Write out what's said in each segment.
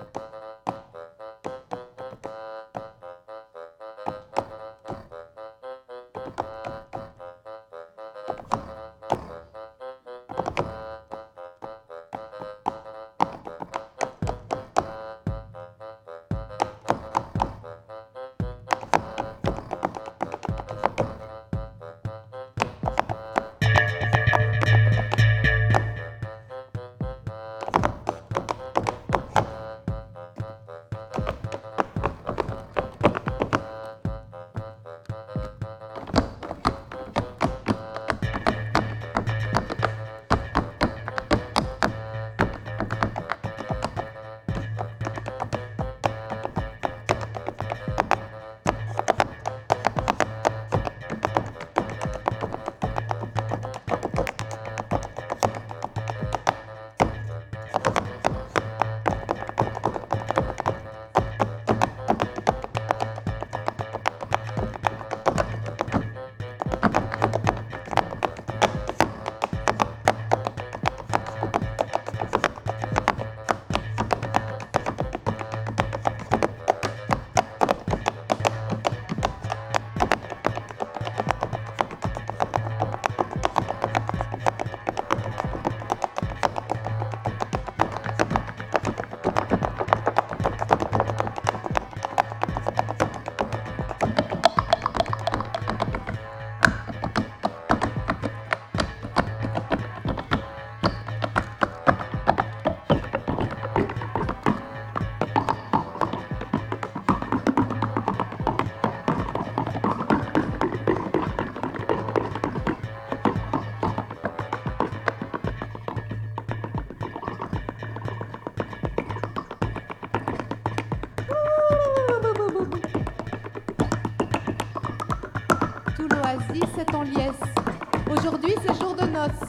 C'est en liesse. Aujourd'hui, c'est jour de noces.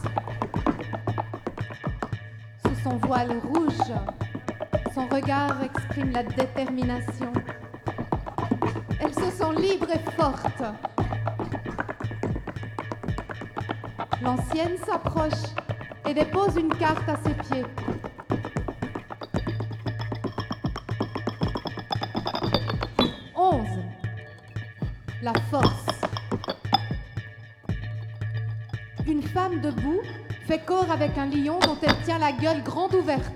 Sous son voile rouge, son regard exprime la détermination. Elle se sent libre et forte. L'ancienne s'approche et dépose une carte à ses pieds. La force. Une femme debout fait corps avec un lion dont elle tient la gueule grande ouverte.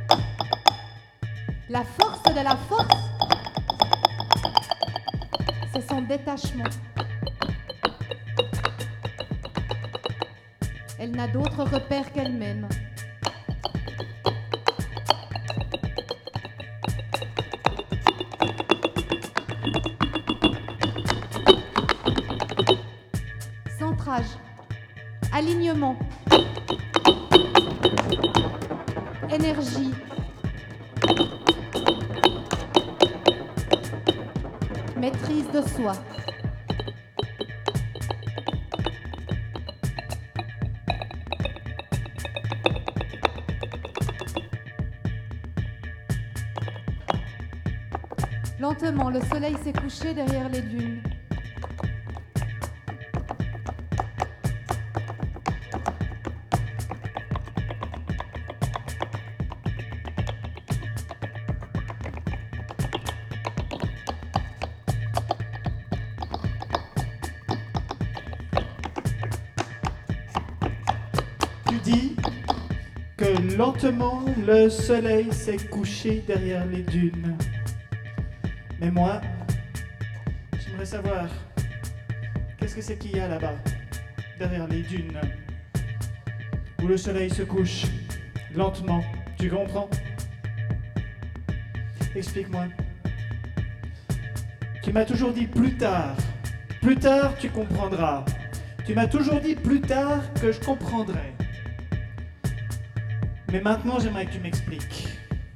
La force de la force, c'est son détachement. Elle n'a d'autre repère qu'elle-même. Centrage, alignement, énergie, maîtrise de soi. Lentement, le soleil s'est couché derrière les dunes. Tu dis que lentement le soleil s'est couché derrière les dunes. Mais moi, j'aimerais savoir, qu'est-ce que c'est qu'il y a là-bas, derrière les dunes, où le soleil se couche lentement, tu comprends? Explique-moi. Tu m'as toujours dit plus tard tu comprendras. Tu m'as toujours dit plus tard que je comprendrai. Mais maintenant, j'aimerais que tu m'expliques.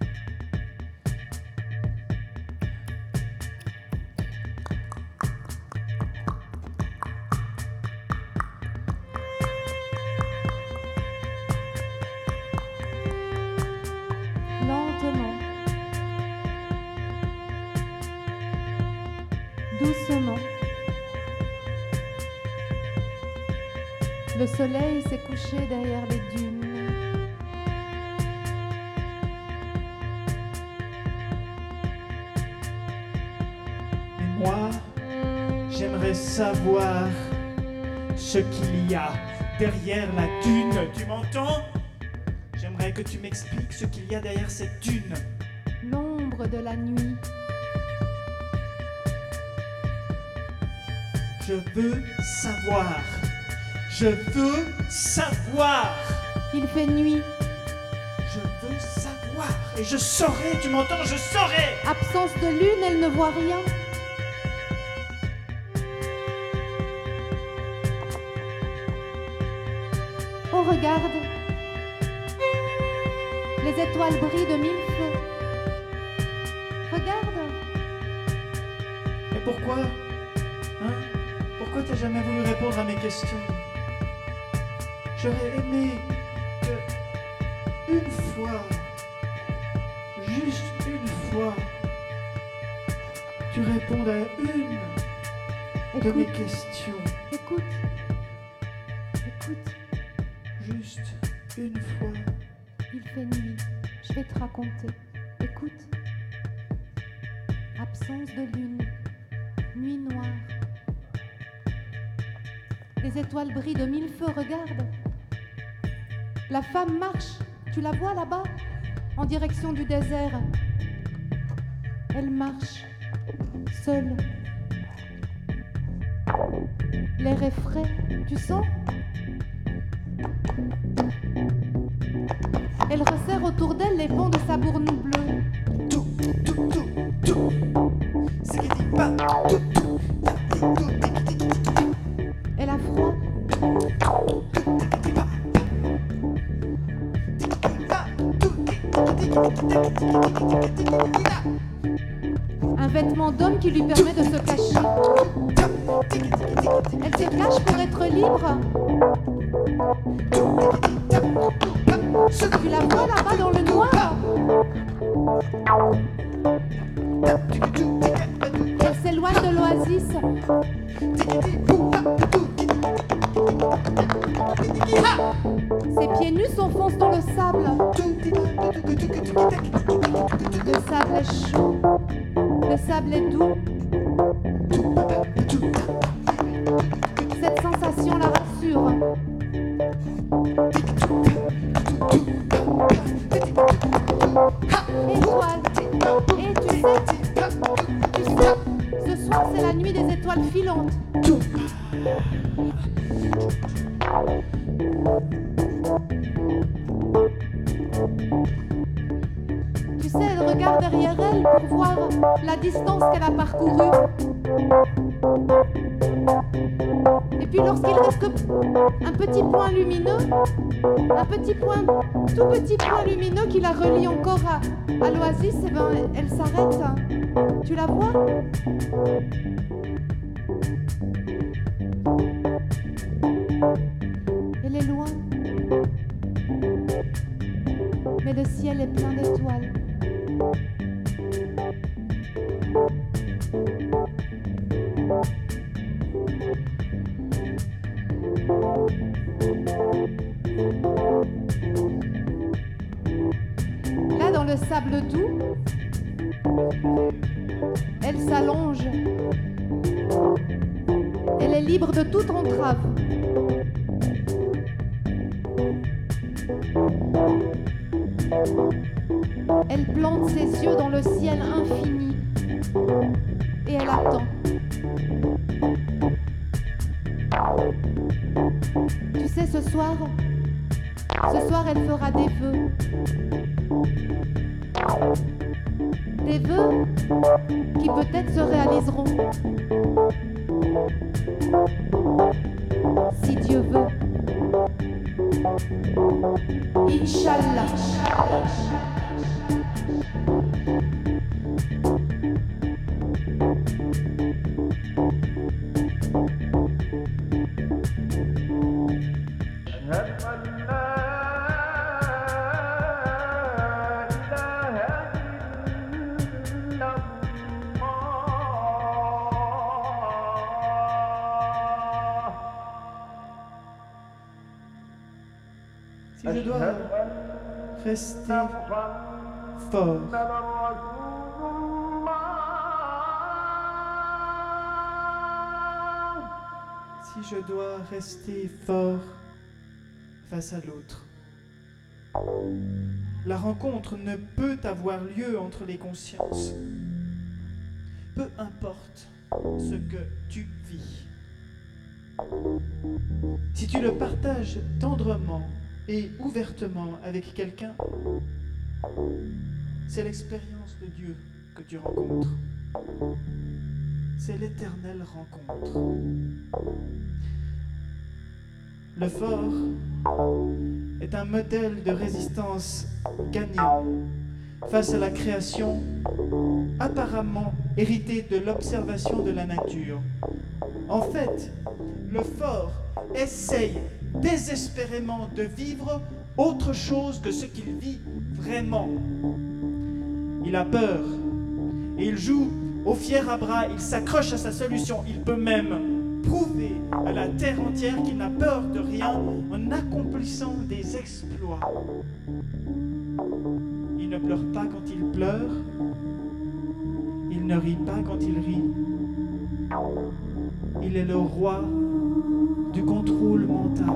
Lentement, doucement, le soleil s'est couché derrière les dunes. Moi, j'aimerais savoir ce qu'il y a derrière la dune. Tu m'entends? J'aimerais que tu m'expliques ce qu'il y a derrière cette dune. L'ombre de la nuit. Je veux savoir. Je veux savoir. Il fait nuit. Je veux savoir. Et je saurai, tu m'entends? Je saurai. Absence de lune, elle ne voit rien. Oh, regarde. Les étoiles brillent de mille feux. Regarde. Mais pourquoi? Hein? Pourquoi t'as jamais voulu répondre à mes questions? J'aurais aimé que, une fois, juste une fois, tu répondes à une de mes questions. Écoute. Écoute. Juste une fois. Il fait nuit. Je vais te raconter. Écoute. Absence de lune. Nuit noire. Les étoiles brillent de mille feux, regarde. La femme marche, tu la vois là-bas, en direction du désert. Elle marche, seule. L'air est frais, tu sens? Elle resserre autour d'elle les ponts de sa bourne bleue. Tout. Ce qui dit pas. Elle a froid. Un vêtement d'homme qui lui permet de se cacher. Elle se cache pour être libre. Tu la vois là-bas dans le noir. Elle s'éloigne de l'oasis. Ses pieds nus s'enfoncent dans le sable. Le sable est chaud. Le sable est doux. Cette sensation la rassure. Étoile. Et tu sais, ce soir c'est la nuit des étoiles filantes. Tu sais, elle regarde derrière elle pour voir la distance qu'elle a parcourue. Et puis lorsqu'il reste un petit point lumineux, tout petit point lumineux qui la relie encore à l'oasis, eh ben, elle s'arrête. Tu la vois? Elle est loin. Mais le ciel est plein d'étoiles. Là, dans le sable doux, elle s'allonge. Elle est libre de toute entrave. Elle plante ses yeux dans le ciel infini et elle attend. Tu sais, ce soir, elle fera des vœux. Des vœux qui peut-être se réaliseront. Si Dieu veut. Inch'Allah. Si je dois rester fort, si je dois rester fort face à l'autre. La rencontre ne peut avoir lieu entre les consciences. Peu importe ce que tu vis. Si tu le partages tendrement et ouvertement avec quelqu'un, c'est l'expérience de Dieu que tu rencontres. C'est l'éternelle rencontre. Le fort est un modèle de résistance gagnant face à la création apparemment héritée de l'observation de la nature. En fait, le fort essaye désespérément de vivre autre chose que ce qu'il vit vraiment. Il a peur et il joue au fier à bras, il s'accroche à sa solution, il peut même prouver à la terre entière qu'il n'a peur de rien en accomplissant des exploits. Il ne pleure pas quand il pleure, il ne rit pas quand il rit. Il est le roi du contrôle mental.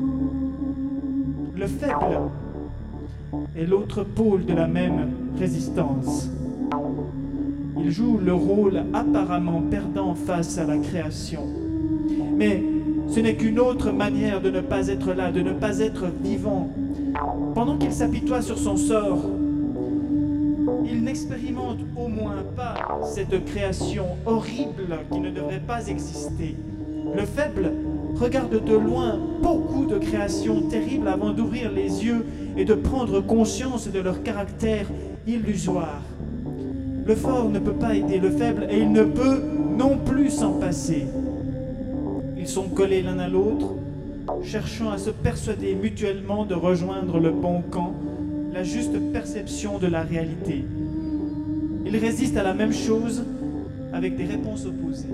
Le faible est l'autre pôle de la même résistance. Il joue le rôle apparemment perdant face à la création. Mais ce n'est qu'une autre manière de ne pas être là, de ne pas être vivant. Pendant qu'il s'apitoie sur son sort, il n'expérimente au moins pas cette création horrible qui ne devrait pas exister. Le faible regarde de loin beaucoup de créations terribles avant d'ouvrir les yeux et de prendre conscience de leur caractère illusoire. Le fort ne peut pas aider le faible et il ne peut non plus s'en passer. Ils sont collés l'un à l'autre, cherchant à se persuader mutuellement de rejoindre le bon camp, la juste perception de la réalité. Ils résistent à la même chose avec des réponses opposées.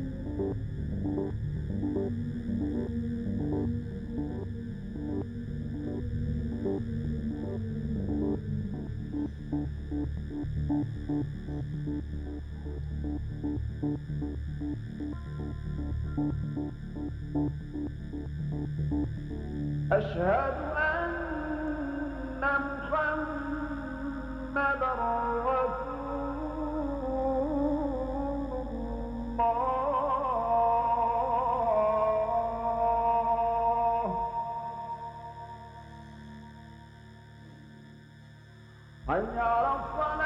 أشهد أن محمدًا رسول الله. حي على الصلاة.